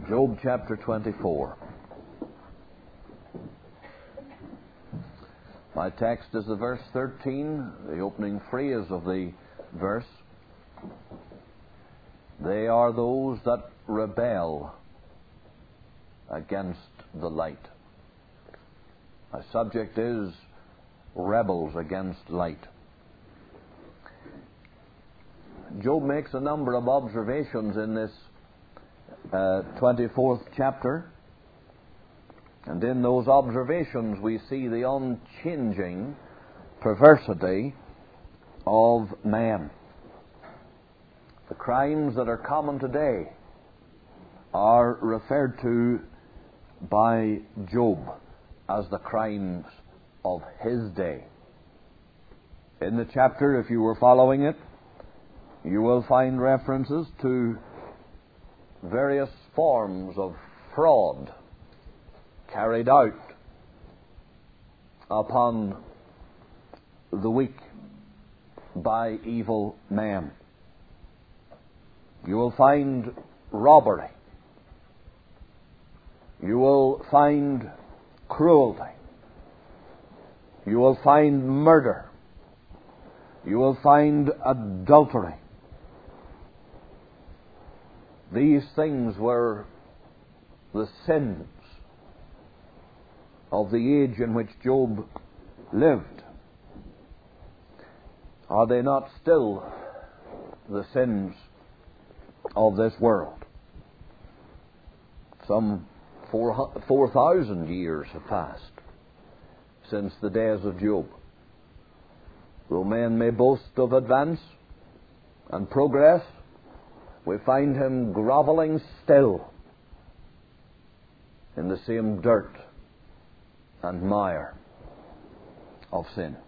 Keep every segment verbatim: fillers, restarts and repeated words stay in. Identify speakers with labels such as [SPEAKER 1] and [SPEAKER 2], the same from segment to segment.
[SPEAKER 1] Job chapter twenty-four. My text is the verse thirteen, the opening phrase of the verse. They are those that rebel against the light. My subject is rebels against light. Job makes a number of observations in this uh, twenty-fourth chapter. And in those observations we see the unchanging perversity of man. The crimes that are common today are referred to by Job as the crimes of his day. In the chapter, if you were following it, you will find references to various forms of fraud carried out upon the weak by evil men. You will find robbery. You will find cruelty. You will find murder. You will find adultery. These things were the sins of the age in which Job lived. Are they not still the sins of this world? Some four thousand years have passed since the days of Job. Though men may boast of advance and progress, we find him groveling still in the same dirt and mire of sin.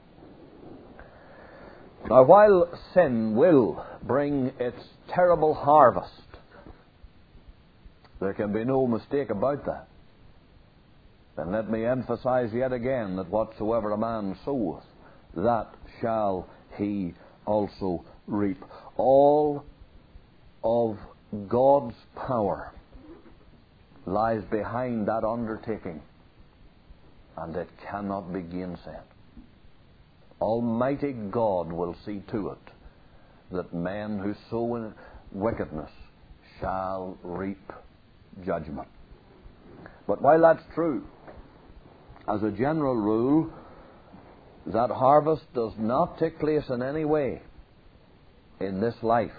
[SPEAKER 1] Now, while sin will bring its terrible harvest, there can be no mistake about that. And let me emphasize yet again that whatsoever a man soweth, that shall he also reap. All of God's power lies behind that undertaking, and it cannot be gainsaid. Almighty God will see to it that men who sow in wickedness shall reap judgment. But while that's true, as a general rule, that harvest does not take place in any way in this life.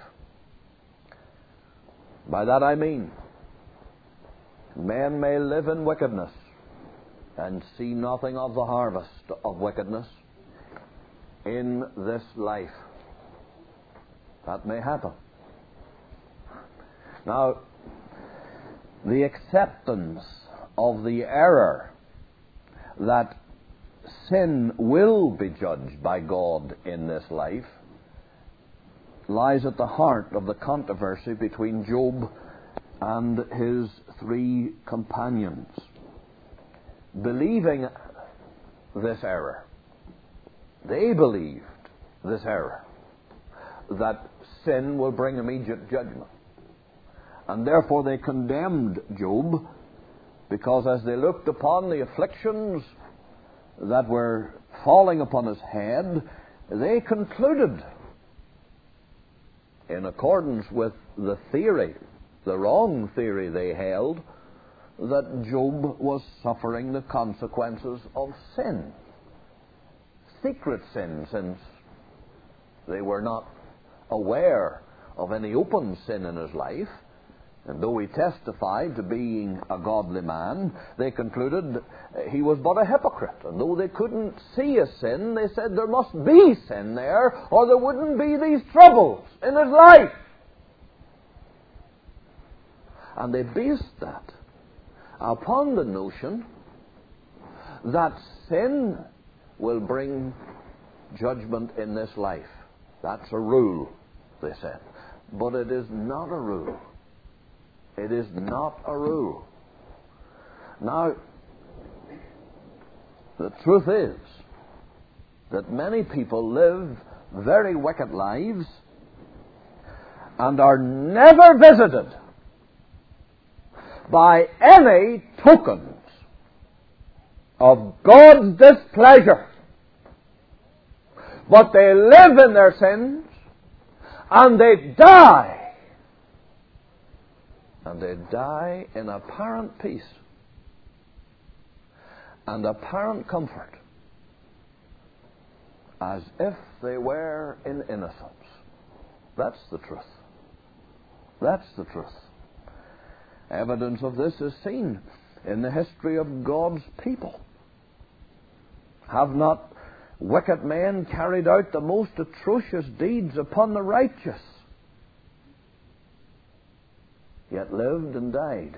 [SPEAKER 1] By that I mean, men may live in wickedness and see nothing of the harvest of wickedness in this life. That may happen. Now, the acceptance of the error that sin will be judged by God in this life lies at the heart of the controversy between Job and his three companions. Believing this error, they believed this error, that sin will bring immediate judgment. And therefore they condemned Job, because as they looked upon the afflictions that were falling upon his head, they concluded, in accordance with the theory, the wrong theory they held, that Job was suffering the consequences of sin. Secret sin, since they were not aware of any open sin in his life. And though he testified to being a godly man, they concluded he was but a hypocrite. And though they couldn't see a sin, they said there must be sin there, or there wouldn't be these troubles in his life. And they based that upon the notion that sin will bring judgment in this life. That's a rule, they said. But it is not a rule. It is not a rule. Now, the truth is that many people live very wicked lives and are never visited by any tokens of God's displeasure, but they live in their sins, and they die. And they die in apparent peace and apparent comfort, as if they were in innocence. That's the truth. That's the truth. Evidence of this is seen in the history of God's people. Have not wicked men carried out the most atrocious deeds upon the righteous, yet lived and died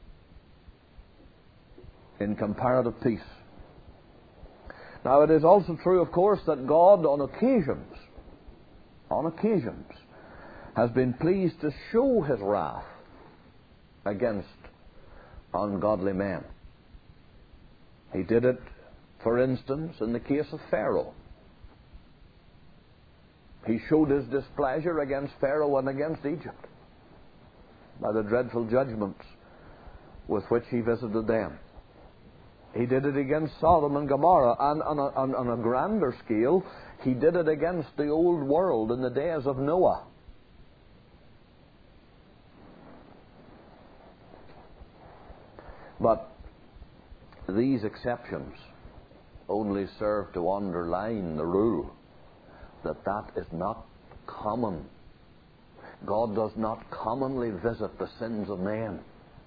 [SPEAKER 1] in comparative peace? Now, it is also true, of course, that God on occasions, on occasions, has been pleased to show His wrath against ungodly men. He did it, for instance, in the case of Pharaoh. He showed His displeasure against Pharaoh and against Egypt by the dreadful judgments with which He visited them. He did it against Sodom and Gomorrah, and on a, on, on a grander scale, He did it against the old world in the days of Noah. But these exceptions only serve to underline the rule that that is not common. God does not commonly visit the sins of men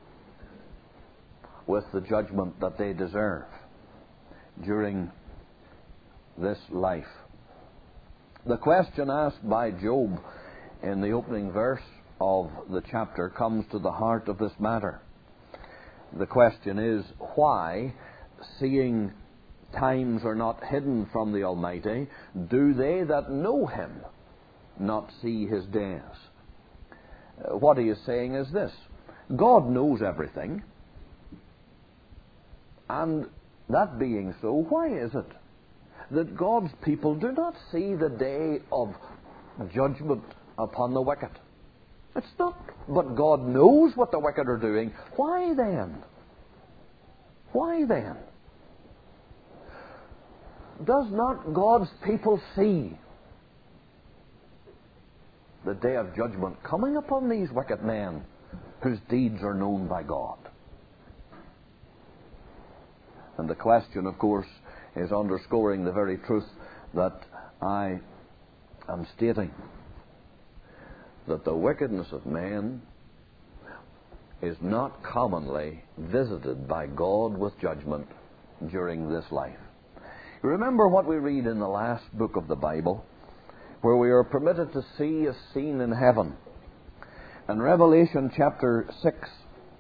[SPEAKER 1] with the judgment that they deserve during this life. The question asked by Job in the opening verse of the chapter comes to the heart of this matter. The question is, why, seeing times are not hidden from the Almighty, do they that know Him not see His days? What he is saying is this: God knows everything, and that being so, why is it that God's people do not see the day of judgment upon the wicked? It's not, but God knows what the wicked are doing. Why then? Why then? Does not God's people see the day of judgment coming upon these wicked men whose deeds are known by God? And the question, of course, is underscoring the very truth that I am stating, that the wickedness of man is not commonly visited by God with judgment during this life. Remember what we read in the last book of the Bible, where we are permitted to see a scene in heaven. In Revelation chapter six,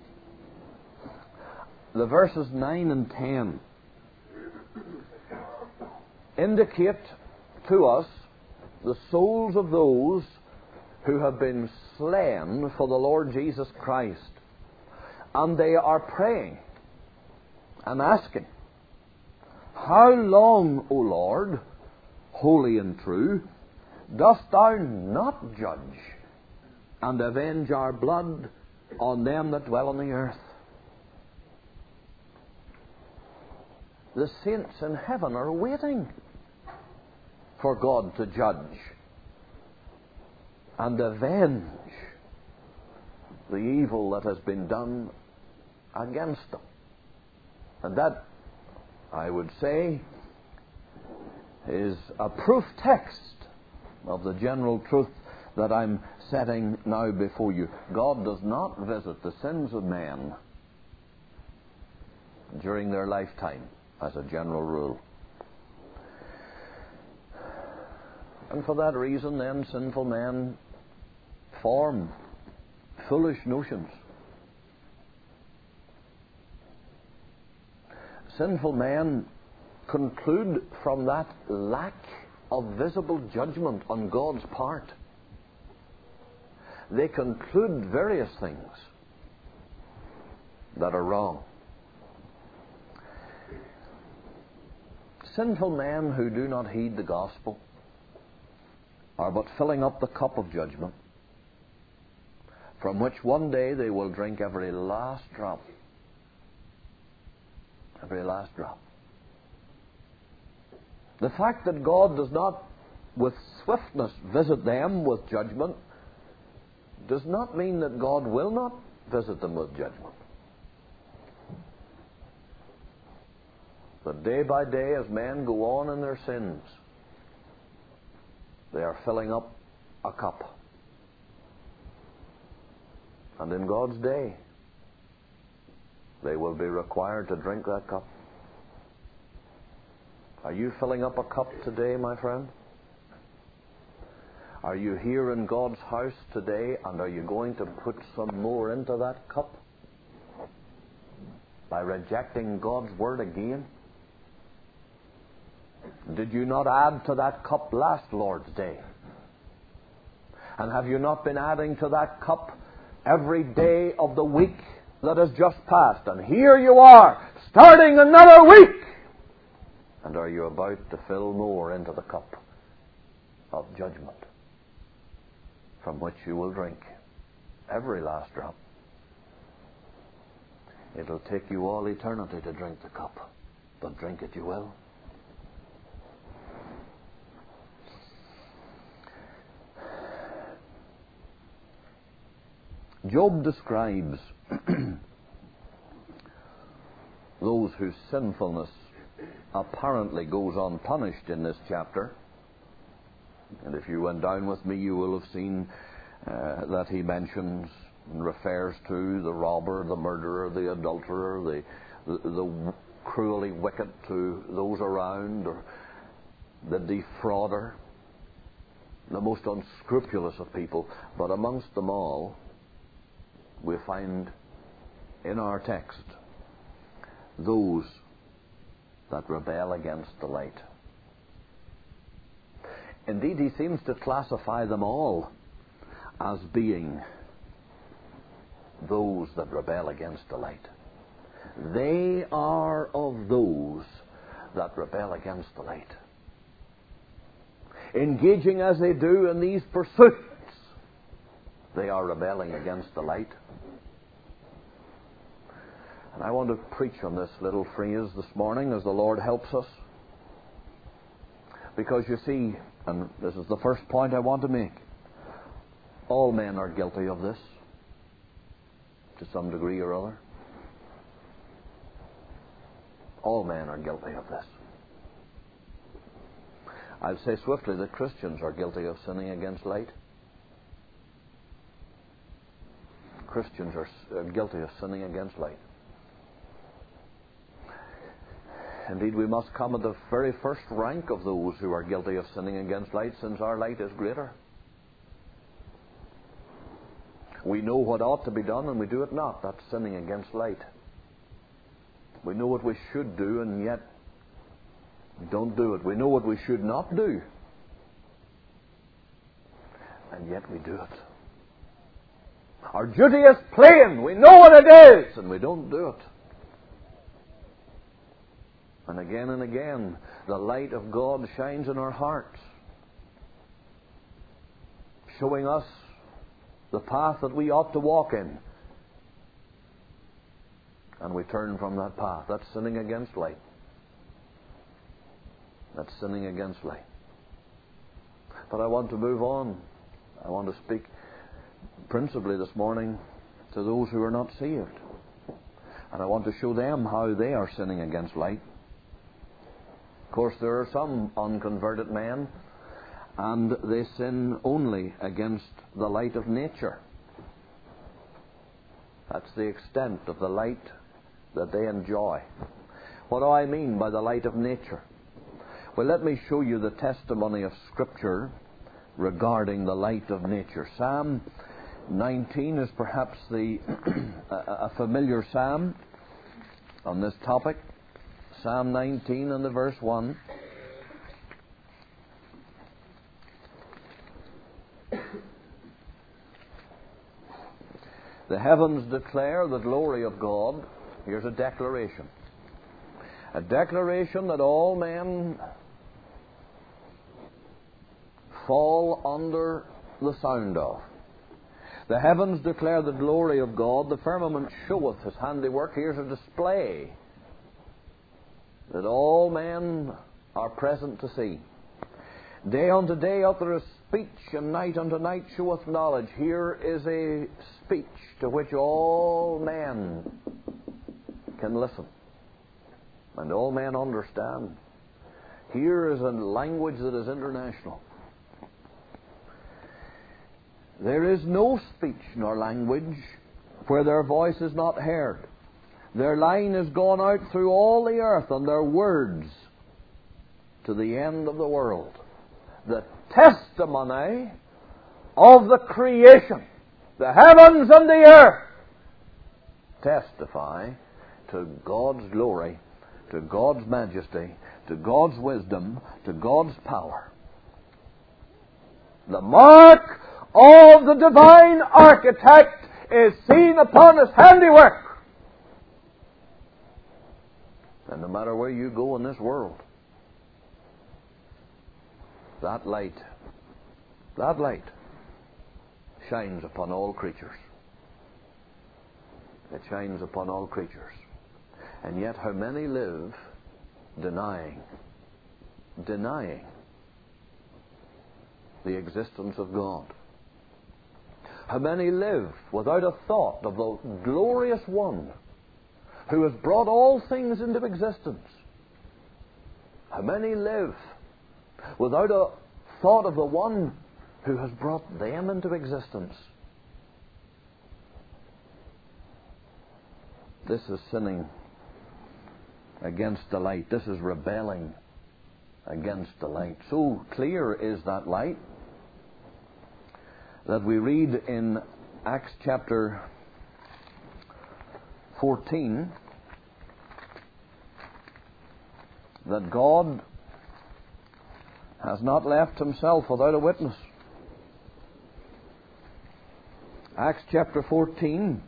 [SPEAKER 1] the verses nine and ten indicate to us the souls of those who have been slain for the Lord Jesus Christ. And they are praying and asking, "How long, O Lord, holy and true, dost Thou not judge and avenge our blood on them that dwell on the earth?" The saints in heaven are waiting for God to judge and avenge the evil that has been done against them. And that, I would say, is a proof text of the general truth that I'm setting now before you. God does not visit the sins of men during their lifetime, as a general rule. And for that reason, then, sinful men form foolish notions. Sinful men conclude from that lack of visible judgment on God's part. They conclude various things that are wrong. Sinful men who do not heed the gospel are but filling up the cup of judgment, from which one day they will drink every last drop. Every last drop. The fact that God does not with swiftness visit them with judgment does not mean that God will not visit them with judgment. But day by day, as men go on in their sins, they are filling up a cup. And in God's day, they will be required to drink that cup. Are you filling up a cup today, my friend? Are you here in God's house today, and are you going to put some more into that cup by rejecting God's word again? Did you not add to that cup last Lord's Day? And have you not been adding to that cup every day of the week that has just passed? And here you are, starting another week! And are you about to fill more into the cup of judgment, from which you will drink every last drop? It'll take you all eternity to drink the cup, but drink it you will. Job describes those whose sinfulness apparently goes unpunished in this chapter. And if you went down with me, you will have seen uh, that he mentions and refers to the robber, the murderer, the adulterer, the, the, the cruelly wicked to those around, or the defrauder, the most unscrupulous of people. But amongst them all, we find in our text those that rebel against the light. Indeed, he seems to classify them all as being those that rebel against the light. They are of those that rebel against the light. Engaging as they do in these pursuits, they are rebelling against the light. And I want to preach on this little phrase this morning as the Lord helps us. Because you see, and this is the first point I want to make, all men are guilty of this to some degree or other. All men are guilty of this. I'll say swiftly that Christians are guilty of sinning against light. Christians are guilty of sinning against light. Indeed, we must come at the very first rank of those who are guilty of sinning against light, since our light is greater. We know what ought to be done, and we do it not. That's sinning against light. We know what we should do, and yet we don't do it. We know what we should not do, and yet we do it. Our duty is plain. We know what it is, and we don't do it. And again and again, the light of God shines in our hearts, showing us the path that we ought to walk in. And we turn from that path. That's sinning against light. That's sinning against light. But I want to move on. I want to speak principally this morning to those who are not saved. And I want to show them how they are sinning against light. Of course, there are some unconverted men, and they sin only against the light of nature. That's the extent of the light that they enjoy. What do I mean by the light of nature? Well, let me show you the testimony of Scripture regarding the light of nature. Psalm nineteen is perhaps the a familiar psalm on this topic. Psalm nineteen and the verse one. The heavens declare the glory of God. Here's a declaration. A declaration that all men fall under the sound of. The heavens declare the glory of God. The firmament showeth his handiwork. Here's a display that all men are present to see. Day unto day uttereth speech, and night unto night showeth knowledge. Here is a speech to which all men can listen, and all men understand. Here is a language that is international. There is no speech nor language where their voice is not heard. Their line is gone out through all the earth, and their words to the end of the world. The testimony of the creation, the heavens and the earth, testify to God's glory, to God's majesty, to God's wisdom, to God's power. The mark of the divine architect is seen upon his handiwork. And no matter where you go in this world, that light, that light shines upon all creatures. It shines upon all creatures. And yet how many live denying, denying the existence of God? How many live without a thought of the glorious one who has brought all things into existence? How many live without a thought of the one who has brought them into existence? This is sinning against the light. This is rebelling against the light. So clear is that light that we read in Acts chapter fourteen that God has not left himself without a witness. Acts chapter fourteen,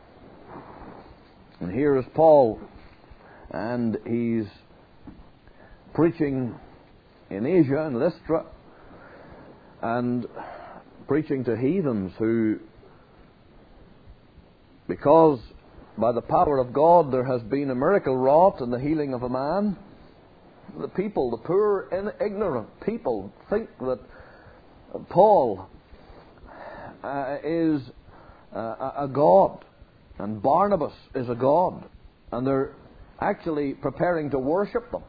[SPEAKER 1] and here is Paul, and he's preaching in Asia, in Lystra, and preaching to heathens who, because by the power of God there has been a miracle wrought in the healing of a man, the people, the poor, ignorant people, think that Paul uh, is uh, a god, and Barnabas is a god, and they're actually preparing to worship them.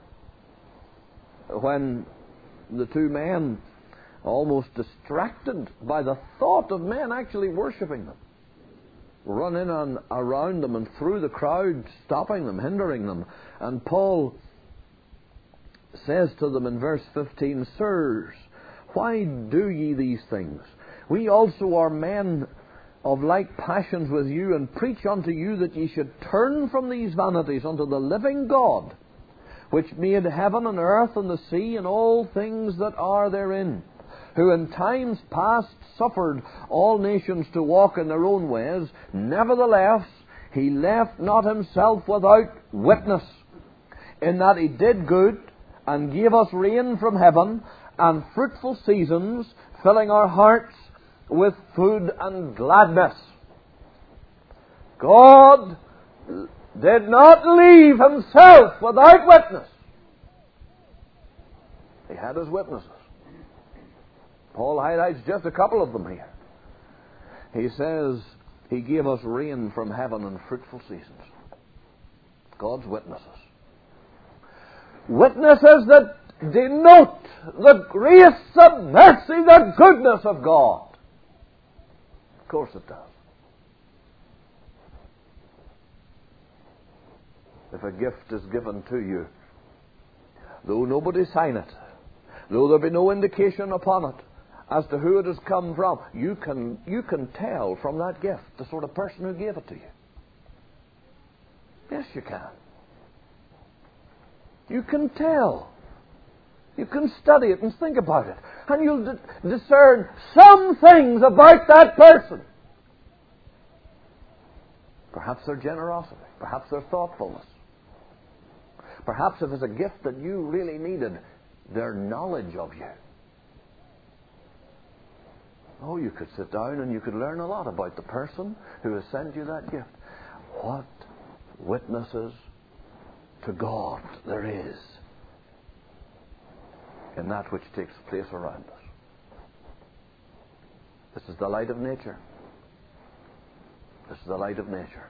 [SPEAKER 1] When the two men, almost distracted by the thought of men actually worshipping them, run in and around them and through the crowd, stopping them, hindering them. And Paul says to them in verse fifteen, Sirs, why do ye these things? We also are men of like passions with you, and preach unto you that ye should turn from these vanities unto the living God, which made heaven and earth and the sea and all things that are therein, who in times past suffered all nations to walk in their own ways. Nevertheless, he left not himself without witness, in that he did good, and gave us rain from heaven, and fruitful seasons, filling our hearts with food and gladness. God did not leave himself without witness. He had his witnesses. Paul highlights just a couple of them here. He says he gave us rain from heaven and fruitful seasons. God's witnesses. Witnesses that denote the grace, the mercy, the goodness of God. Of course it does. If a gift is given to you, though nobody sign it, though there be no indication upon it as to who it has come from, you can you can tell from that gift the sort of person who gave it to you. Yes, you can. You can tell. You can study it and think about it, and you'll d- discern some things about that person. Perhaps their generosity, perhaps their thoughtfulness. Perhaps if it's a gift that you really needed, their knowledge of you. Oh, you could sit down and you could learn a lot about the person who has sent you that gift. What witnesses to God there is in that which takes place around us. This is the light of nature. This is the light of nature.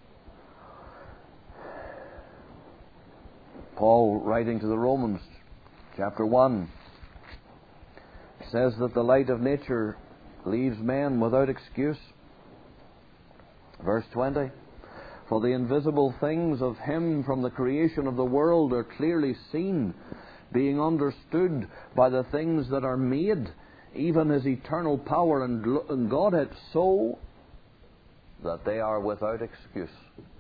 [SPEAKER 1] Paul, writing to the Romans, chapter one, says that the light of nature leaves men without excuse. Verse twenty, for the invisible things of Him from the creation of the world are clearly seen, being understood by the things that are made, even His eternal power and, and Godhead, so that they are without excuse.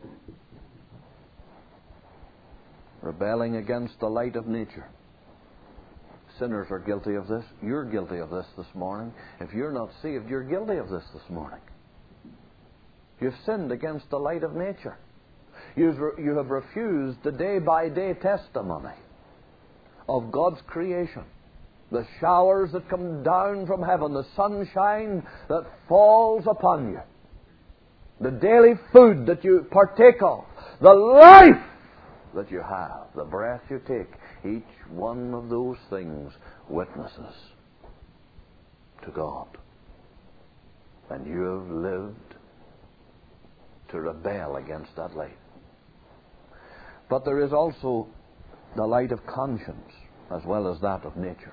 [SPEAKER 1] Rebelling against the light of nature. Sinners are guilty of this. You're guilty of this this morning. If you're not saved, you're guilty of this this morning. You've sinned against the light of nature. You've re- you have refused the day-by-day testimony of God's creation. The showers that come down from heaven, the sunshine that falls upon you, the daily food that you partake of, the life that you have, the breath you take, each one of those things witnesses to God. And you have lived to rebel against that light. But there is also the light of conscience as well as that of nature.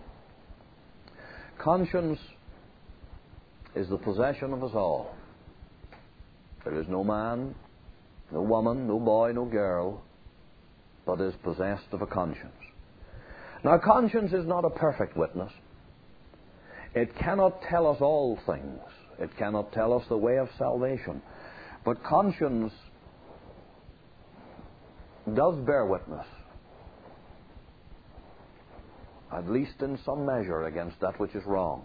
[SPEAKER 1] Conscience is the possession of us all. There is no man, no woman, no boy, no girl, but is possessed of a conscience. Now, conscience is not a perfect witness. It cannot tell us all things. It cannot tell us the way of salvation. But conscience does bear witness, at least in some measure, against that which is wrong.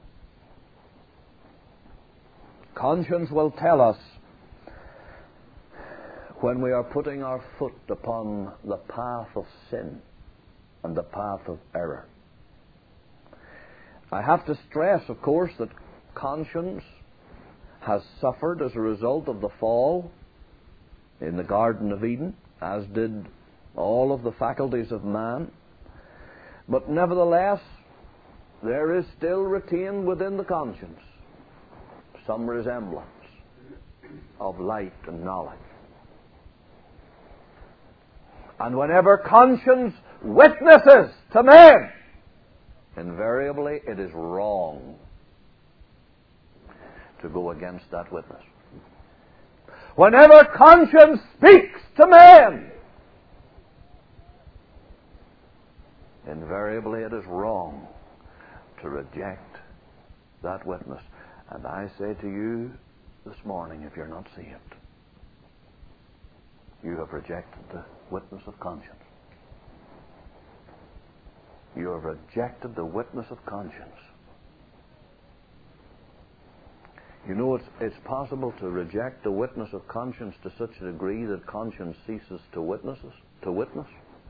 [SPEAKER 1] Conscience will tell us when we are putting our foot upon the path of sin and the path of error. I have to stress, of course, that conscience has suffered as a result of the fall in the Garden of Eden, as did all of the faculties of man. But nevertheless, there is still retained within the conscience some resemblance of light and knowledge. And whenever conscience witnesses to men, invariably it is wrong to go against that witness. Whenever conscience speaks to men, invariably it is wrong to reject that witness. And I say to you this morning, if you're not saved, you have rejected the witness of conscience. You have rejected the witness of conscience. You know, it's, it's possible to reject the witness of conscience to such a degree that conscience ceases to witnesses, to witness.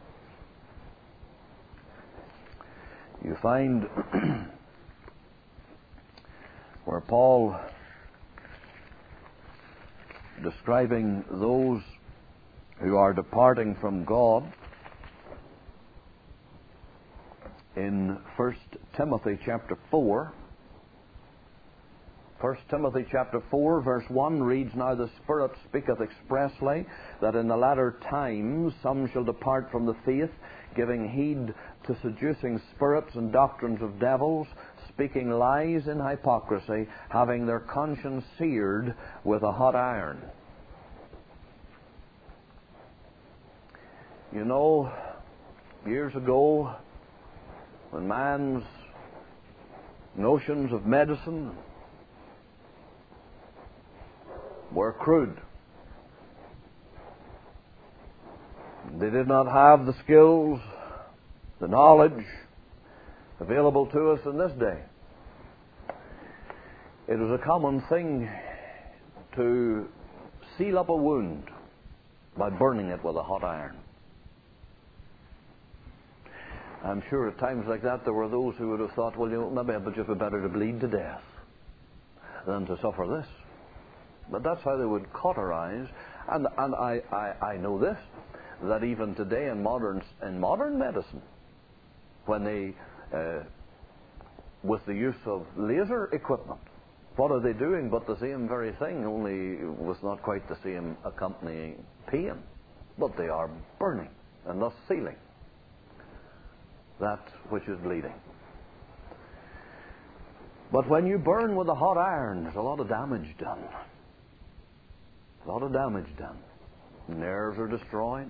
[SPEAKER 1] You find where Paul, describing those who are departing from God, in First Timothy chapter four, First Timothy chapter four, verse one reads, now the Spirit speaketh expressly that in the latter times some shall depart from the faith, giving heed to seducing spirits and doctrines of devils, speaking lies in hypocrisy, having their conscience seared with a hot iron. You know, years ago, when man's notions of medicine were crude, they did not have the skills, the knowledge available to us in this day. It was a common thing to seal up a wound by burning it with a hot iron. I'm sure at times like that there were those who would have thought, well, you know, maybe it would just be better to bleed to death than to suffer this. But that's how they would cauterize. And, and I, I, I know this, that even today in modern, in modern medicine, when they, uh, with the use of laser equipment, what are they doing but the same very thing, only with not quite the same accompanying pain? But they are burning and thus sealing that which is bleeding. But when you burn with a hot iron, there's a lot of damage done. A lot of damage done. Nerves are destroyed,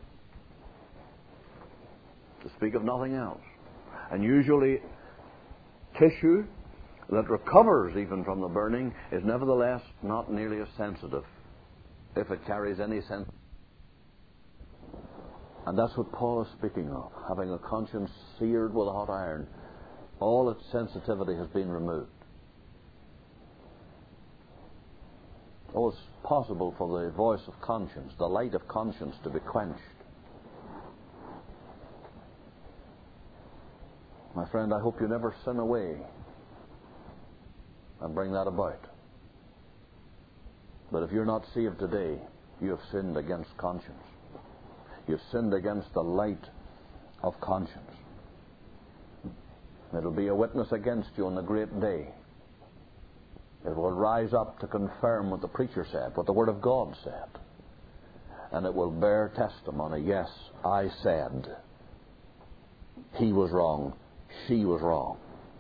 [SPEAKER 1] to speak of nothing else. And usually tissue that recovers even from the burning is nevertheless not nearly as sensitive, if it carries any sense. And that's what Paul is speaking of, having a conscience seared with a hot iron. All its sensitivity has been removed. Oh, it's possible for the voice of conscience, the light of conscience, to be quenched. My friend, I hope you never sin away and bring that about. But if you're not saved today, you have sinned against conscience. You've sinned against the light of conscience. It'll be a witness against you on the great day. It will rise up to confirm what the preacher said, what the Word of God said. And it will bear testimony. Yes, I said. He was wrong. She was wrong.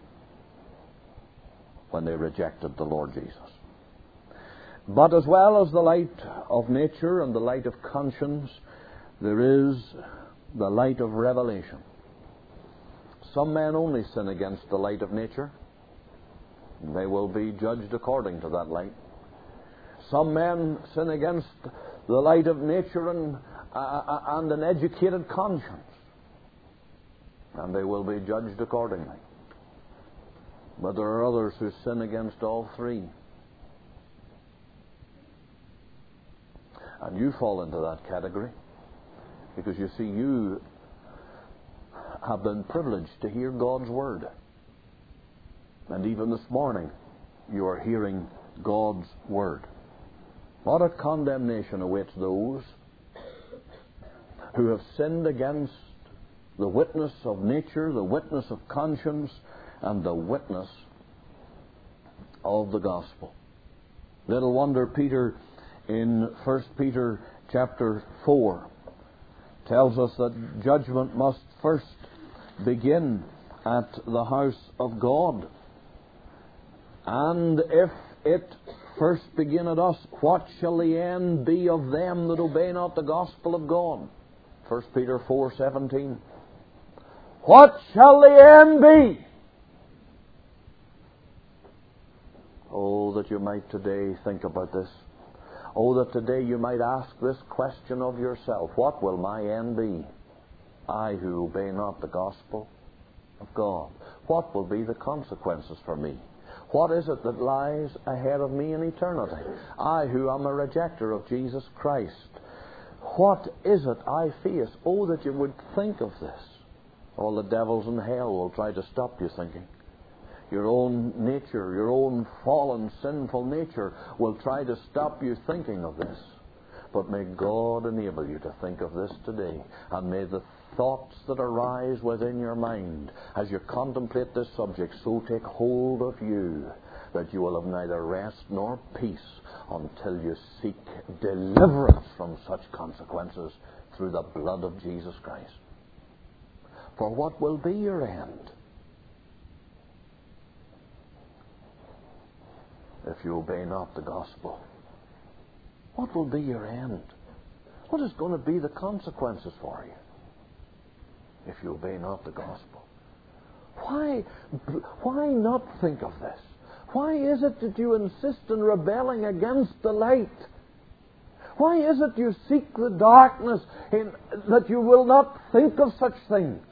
[SPEAKER 1] When they rejected the Lord Jesus. But as well as the light of nature and the light of conscience, there is the light of revelation. Some men only sin against the light of nature. They will be judged according to that light. Some men sin against the light of nature and, uh, and an educated conscience. And they will be judged accordingly. But there are others who sin against all three. And you fall into that category. Because you see, you have been privileged to hear God's Word. And even this morning, you are hearing God's Word. What a condemnation awaits those who have sinned against the witness of nature, the witness of conscience, and the witness of the gospel. Little wonder Peter in First Peter chapter four tells us that judgment must first begin at the house of God. And if it first begin at us, what shall the end be of them that obey not the gospel of God? First Peter four seventeen. What shall the end be? Oh, that you might today think about this. Oh, that today you might ask this question of yourself. What will my end be? I who obey not the gospel of God. What will be the consequences for me? What is it that lies ahead of me in eternity? I who am a rejecter of Jesus Christ. What is it I face? Oh, that you would think of this. All the devils in hell will try to stop you thinking. Your own nature, your own fallen, sinful nature will try to stop you thinking of this. But may God enable you to think of this today. And may the thoughts that arise within your mind as you contemplate this subject so take hold of you that you will have neither rest nor peace until you seek deliverance from such consequences through the blood of Jesus Christ. For what will be your end? If you obey not the gospel, what will be your end? What is going to be the consequences for you if you obey not the gospel? Why, why not think of this? Why is it that you insist in rebelling against the light? Why is it you seek the darkness in, that you will not think of such things?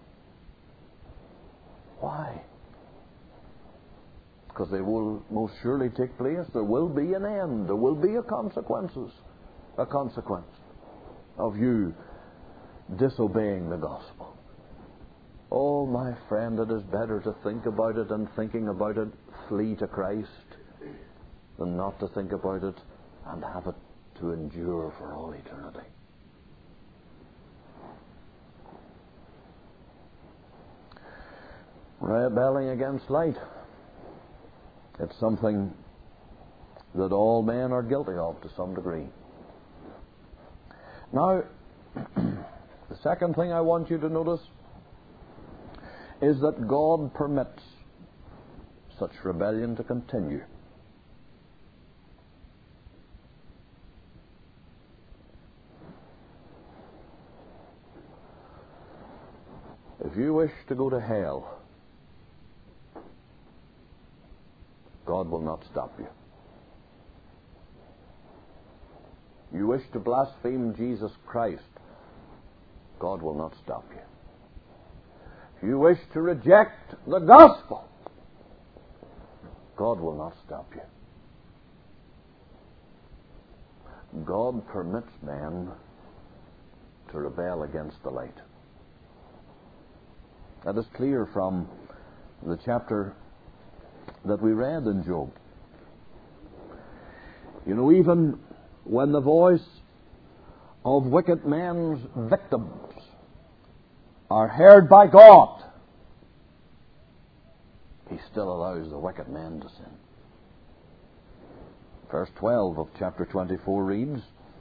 [SPEAKER 1] Why? Because they will most surely take place. There will be an end. There will be a consequences. A consequence of you disobeying the gospel. Oh, my friend, it is better to think about it, and thinking about it, flee to Christ. than not to think about it and have it to endure for all eternity. Rebelling against light. It's something that all men are guilty of to some degree. Now, the second thing I want you to notice is that God permits such rebellion to continue. If you wish to go to hell, God will not stop you. You wish to blaspheme Jesus Christ, God will not stop you. If you wish to reject the gospel, God will not stop you. God permits man to rebel against the light. That is clear from the chapter that we read in Job. You know, even when the voice of wicked men's victims are heard by God, He still allows the wicked men to sin. Verse twelve of chapter twenty-four reads,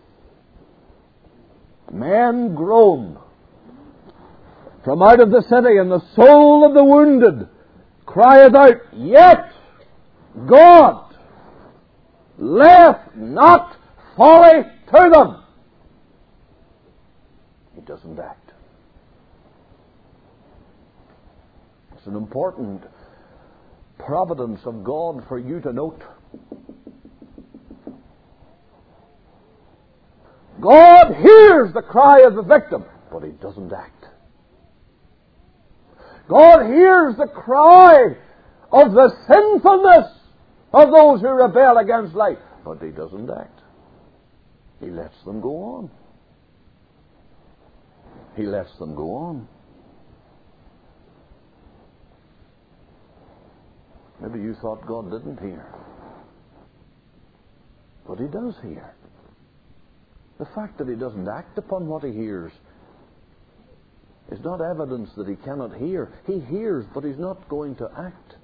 [SPEAKER 1] men groan from out of the city, and the soul of the wounded crieth out, yet God layeth not folly to them. He doesn't act. It's an important providence of God for you to note. God hears the cry of the victim, but He doesn't act. God hears the cry of the sinfulness of those who rebel against light, but He doesn't act. He lets them go on. He lets them go on. Maybe you thought God didn't hear. But He does hear. The fact that He doesn't act upon what He hears is not evidence that He cannot hear. He hears, but He's not going to act.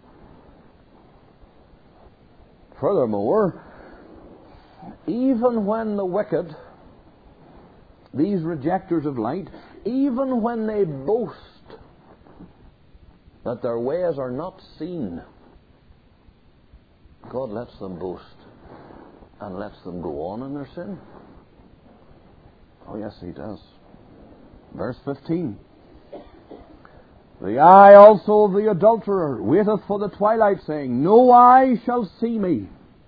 [SPEAKER 1] Furthermore, even when the wicked, these rejectors of light, even when they boast that their ways are not seen, God lets them boast and lets them go on in their sin. Oh yes, He does. Verse fifteen. The eye also of the adulterer waiteth for the twilight, saying, no eye shall see me,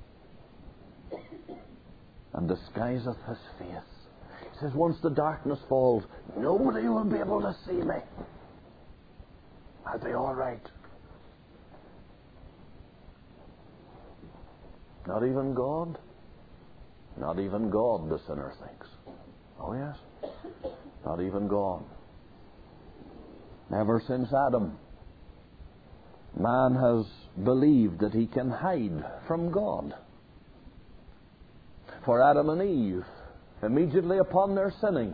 [SPEAKER 1] and disguiseth his face. He says, once the darkness falls, nobody will be able to see me. I'll be all right. Not even God? Not even God, the sinner thinks. Oh yes, not even God. Ever since Adam, man has believed that he can hide from God. For Adam and Eve, immediately upon their sinning,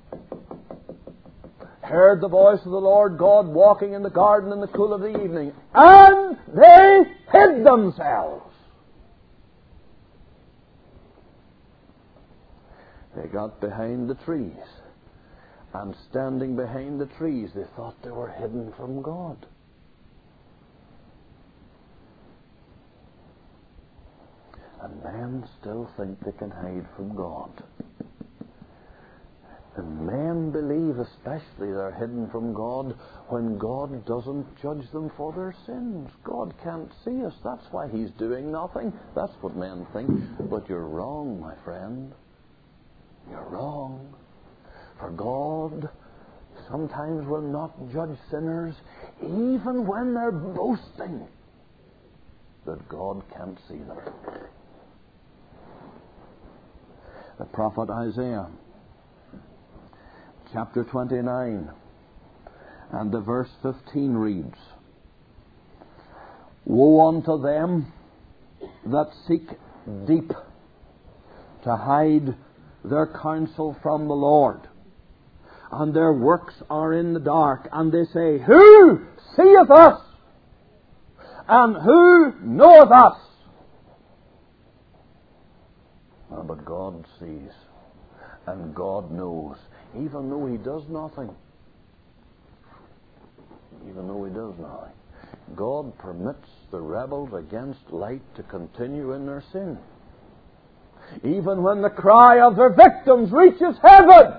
[SPEAKER 1] heard the voice of the Lord God walking in the garden in the cool of the evening, and they hid themselves. They got behind the trees, and standing behind the trees, they thought they were hidden from God. And men still think they can hide from God. And men believe especially they're hidden from God when God doesn't judge them for their sins. God can't see us. That's why He's doing nothing. That's what men think. But you're wrong, my friend. You're wrong. For God sometimes will not judge sinners even when they're boasting that God can't see them. The prophet Isaiah, chapter twenty-nine, and the verse fifteen reads, woe unto them that seek deep to hide their counsel from the Lord. And their works are in the dark. And they say, who seeth us? And who knoweth us? Ah, but God sees. And God knows. Even though He does nothing. Even though He does nothing. God permits the rebels against light to continue in their sin. Even when the cry of their victims reaches heaven,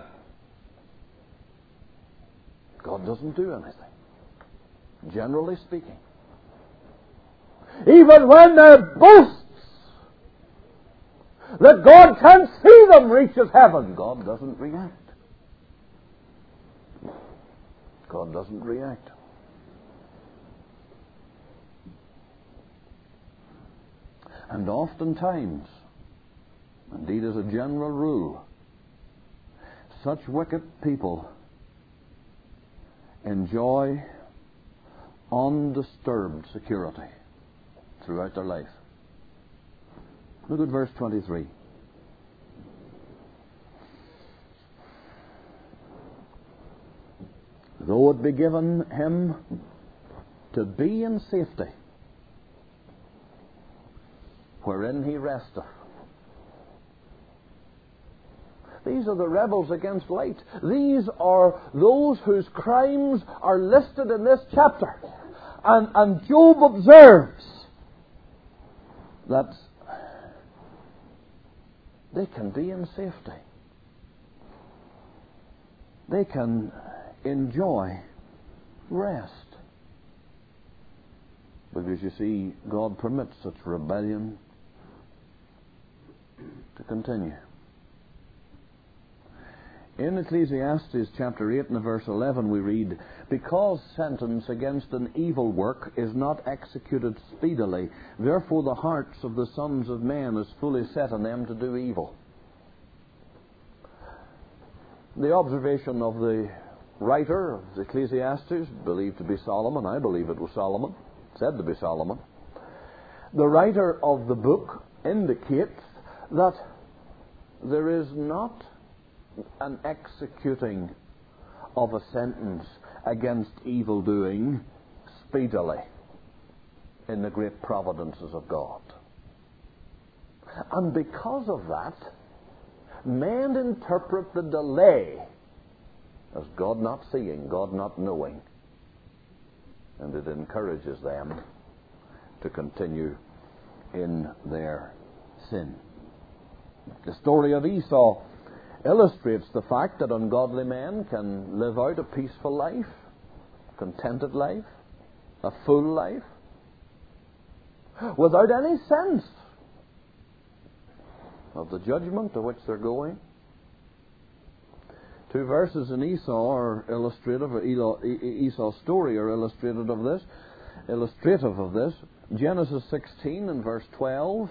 [SPEAKER 1] God doesn't do anything, generally speaking. Even when their boasts that God can't see them reaches heaven, God doesn't react. God doesn't react. And oftentimes, indeed as a general rule, such wicked people enjoy undisturbed security throughout their life. Look at verse twenty-three. Though it be given him to be in safety, wherein he resteth. These are the rebels against light. These are those whose crimes are listed in this chapter. And, and Job observes that they can be in safety. They can enjoy rest. Because you see, God permits such rebellion to continue. In Ecclesiastes chapter eight and verse eleven we read, because sentence against an evil work is not executed speedily, therefore the hearts of the sons of men is fully set on them to do evil. The observation of the writer of Ecclesiastes, believed to be Solomon, I believe it was Solomon, said to be Solomon, the writer of the book indicates that there is not an executing of a sentence against evil doing speedily in the great providences of God. And because of that, men interpret the delay as God not seeing, God not knowing, and it encourages them to continue in their sin. The story of Esau illustrates the fact that ungodly men can live out a peaceful life, a contented life, a full life, without any sense of the judgment to which they're going. Two verses in Esau are illustrative, or Esau's story are illustrative of this, illustrative of this. Genesis sixteen and verse twelve.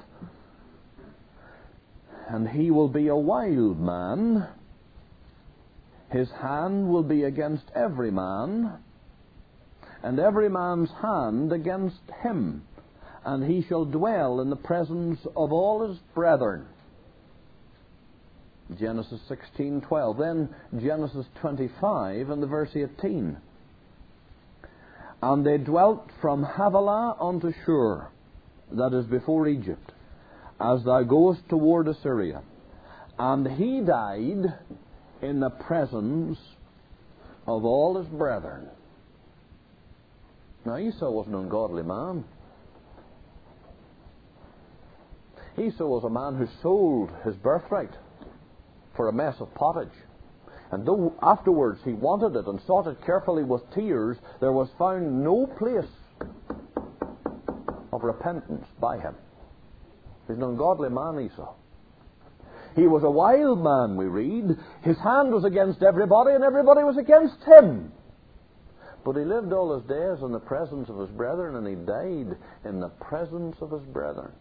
[SPEAKER 1] And he will be a wild man, his hand will be against every man, and every man's hand against him, and he shall dwell in the presence of all his brethren. Genesis sixteen twelve. Then Genesis twenty-five and the verse eighteen. And they dwelt from Havilah unto Shur, that is before Egypt, as thou goest toward Assyria. And he died in the presence of all his brethren. Now Esau was an ungodly man. Esau was a man who sold his birthright for a mess of pottage. And though afterwards he wanted it and sought it carefully with tears, there was found no place of repentance by him. He's an ungodly man, Esau. He was a wild man, we read. His hand was against everybody and everybody was against him. But he lived all his days in the presence of his brethren, and he died in the presence of his brethren.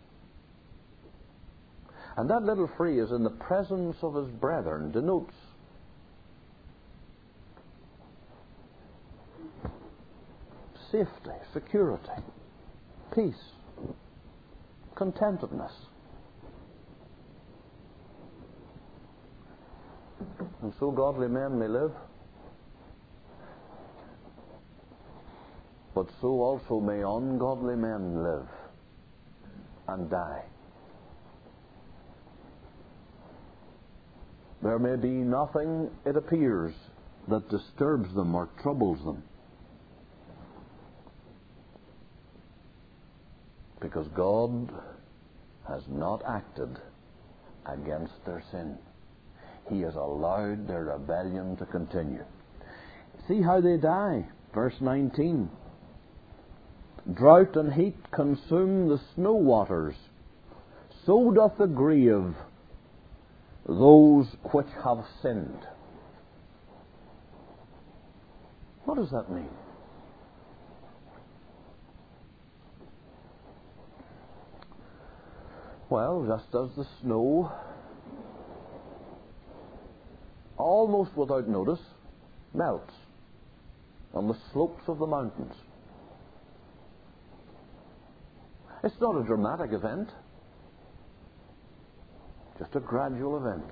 [SPEAKER 1] And that little phrase, in the presence of his brethren, denotes safety, security, peace, contentedness. And so godly men may live, but so also may ungodly men live and die. There may be nothing, it appears, that disturbs them or troubles them, because God has not acted against their sin. He has allowed their rebellion to continue. See how they die. Verse nineteen. Drought and heat consume the snow waters, so doth the grieve those which have sinned. What does that mean? Well, just as the snow, almost without notice, melts on the slopes of the mountains. It's not a dramatic event, just a gradual event.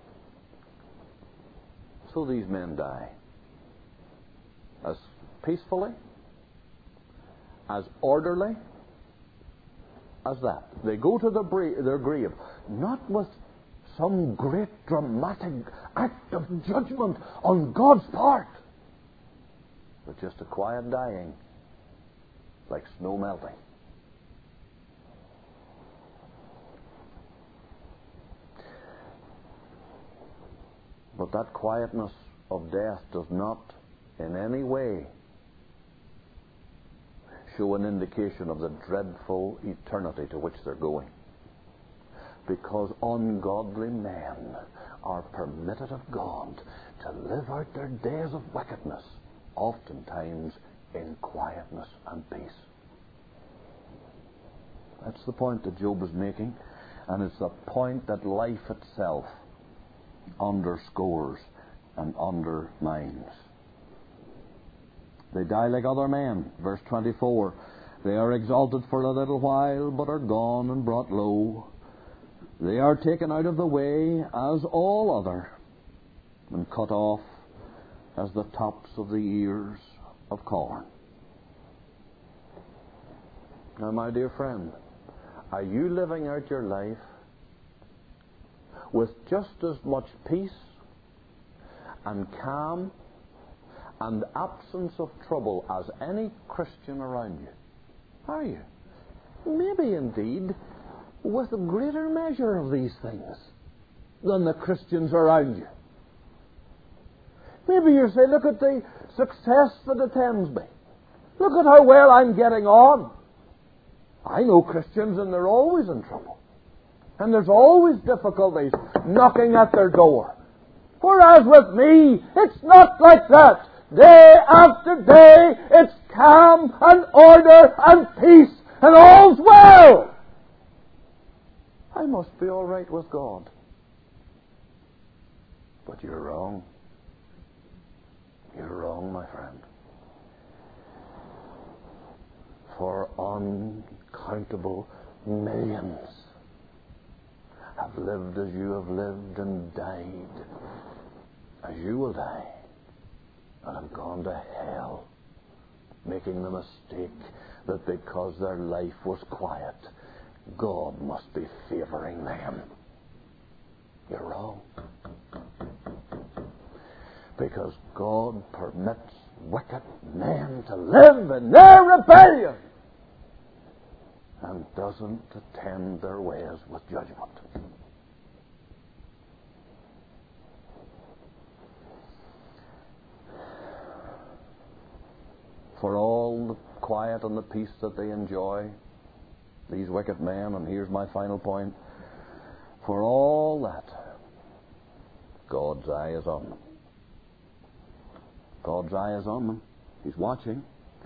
[SPEAKER 1] So these men die. As peacefully, as orderly as that. They go to the bra- their grave, not with some great dramatic act of judgment on God's part, but just a quiet dying, like snow melting. But that quietness of death does not in any way show an indication of the dreadful eternity to which they're going. Because ungodly men are permitted of God to live out their days of wickedness, oftentimes in quietness and peace. That's the point that Job is making, and it's the point that life itself underscores and undermines. They die like other men. Verse twenty-four. They are exalted for a little while, but are gone and brought low. They are taken out of the way as all other, and cut off as the tops of the ears of corn. Now, my dear friend, are you living out your life with just as much peace and calm and absence of trouble as any Christian around you? Are you? Maybe indeed with a greater measure of these things than the Christians around you. Maybe you say, look at the success that attends me. Look at how well I'm getting on. I know Christians and they're always in trouble. And there's always difficulties knocking at their door. Whereas with me, it's not like that. Day after day, it's calm and order and peace and all's well. I must be all right with God. But you're wrong. You're wrong, my friend. For uncountable millions have lived as you have lived and died as you will die, and have gone to hell, making the mistake that because their life was quiet, God must be favoring them. You're wrong. Because God permits wicked men to live in their rebellion and doesn't attend their ways with judgment. For all the quiet and the peace that they enjoy, these wicked men, and here's my final point, for all that, God's eye is on them. God's eye is on them. He's watching.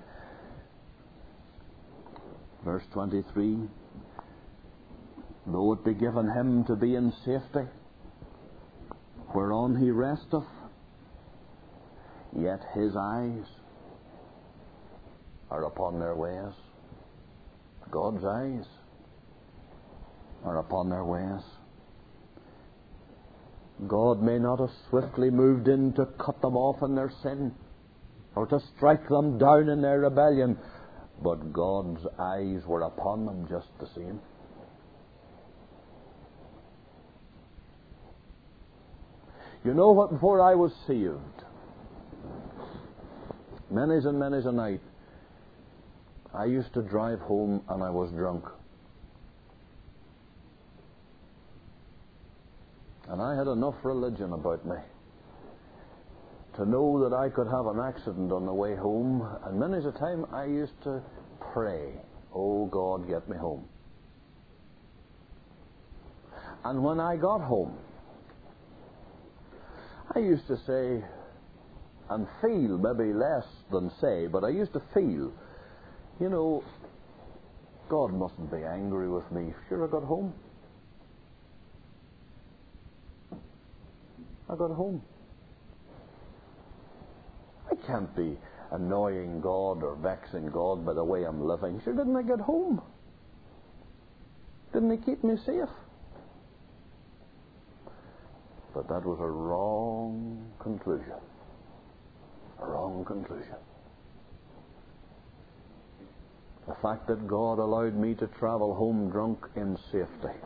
[SPEAKER 1] Verse twenty-three, though it be given him to be in safety, whereon he resteth, yet his eyes are upon their ways. God's eyes are upon their ways. God may not have swiftly moved in to cut them off in their sin or to strike them down in their rebellion, but God's eyes were upon them just the same. You know what? Before I was saved, many's and many's a night, I used to drive home and I was drunk. And I had enough religion about me to know that I could have an accident on the way home. And many's a time I used to pray, "Oh God, get me home." And when I got home, I used to say and feel, maybe less than say, but I used to feel, you know, God mustn't be angry with me. Sure, I got home. I got home. I can't be annoying God or vexing God by the way I'm living. Sure, didn't I get home? Didn't He keep me safe? But that was a wrong conclusion. A wrong conclusion. The fact that God allowed me to travel home drunk in safety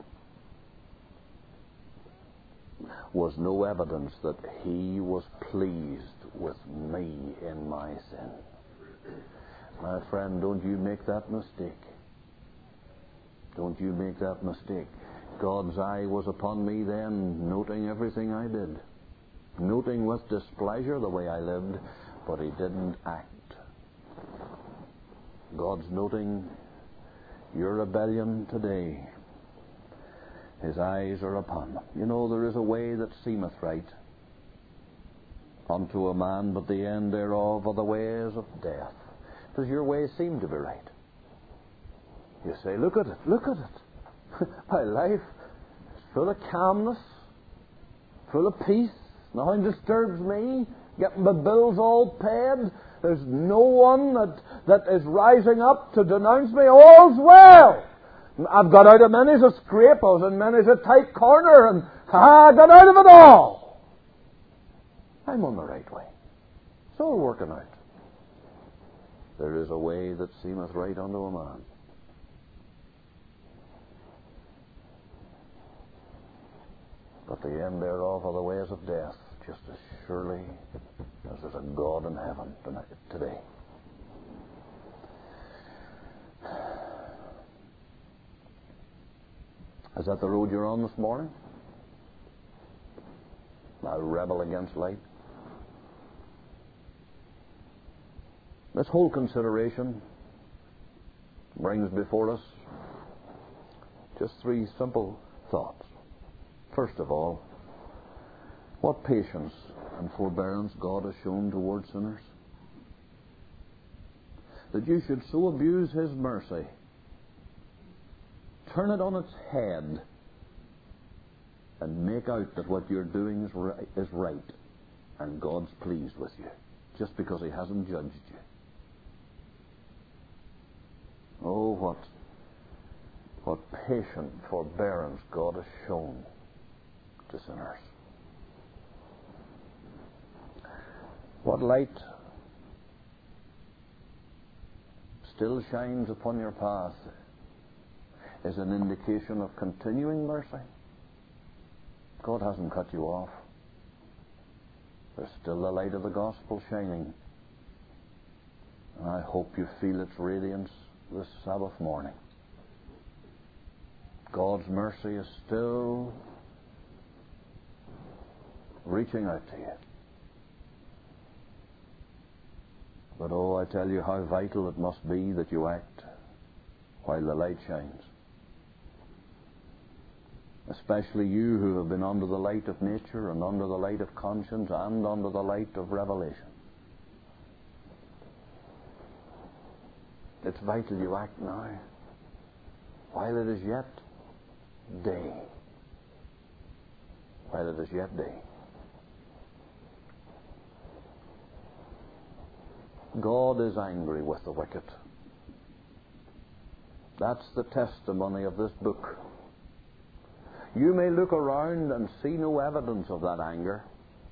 [SPEAKER 1] was no evidence that He was pleased with me in my sin. My friend, don't you make that mistake. Don't you make that mistake. God's eye was upon me then, noting everything I did, noting with displeasure the way I lived, but He didn't act. God's noting your rebellion today. His eyes are upon them. You know, there is a way that seemeth right unto a man, but the end thereof are the ways of death. Does your way seem to be right? You say, look at it, look at it. My life is full of calmness, full of peace. Nothing disturbs me. Getting my bills all paid. There's no one that, that is rising up to denounce me. All's well. I've got out of many's a scrape. I was in many's a tight corner, and ha, I got out of it all. I'm on the right way. It's all working out. There is a way that seemeth right unto a man, but the end thereof are the ways of death, just as surely as there's a God in heaven tonight, today. Is that the road you're on this morning? Now rebel against light. This whole consideration brings before us just three simple thoughts. First of all, what patience and forbearance God has shown towards sinners. That you should so abuse His mercy, turn it on its head, and make out that what you're doing is right, is right, and God's pleased with you, just because He hasn't judged you. Oh, what, what patient forbearance God has shown to sinners. What light still shines upon your path is an indication of continuing mercy. God hasn't cut you off. There's still the light of the gospel shining. And I hope you feel its radiance this Sabbath morning. God's mercy is still reaching out to you. But oh, I tell you how vital it must be that you act while the light shines. Especially you who have been under the light of nature and under the light of conscience and under the light of revelation. It's vital you act now, while it is yet day. While it is yet day. God is angry with the wicked. That's the testimony of this book. You may look around and see no evidence of that anger.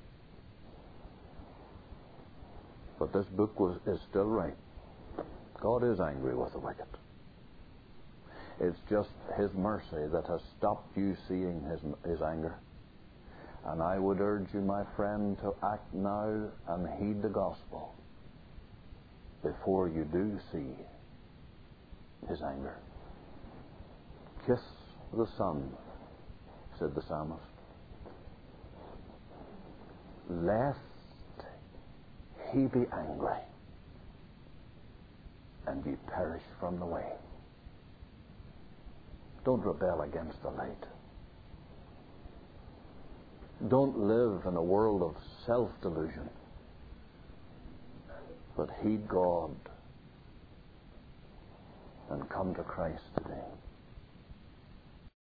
[SPEAKER 1] But this book was, is still right. God is angry with the wicked. It's just His mercy that has stopped you seeing His, his anger. And I would urge you, my friend, to act now and heed the gospel before you do see His anger. Kiss the Son, said the psalmist, lest He be angry and ye perish from the way. Don't rebel against the light. Don't live in a world of self-delusion, but heed God and come to Christ today.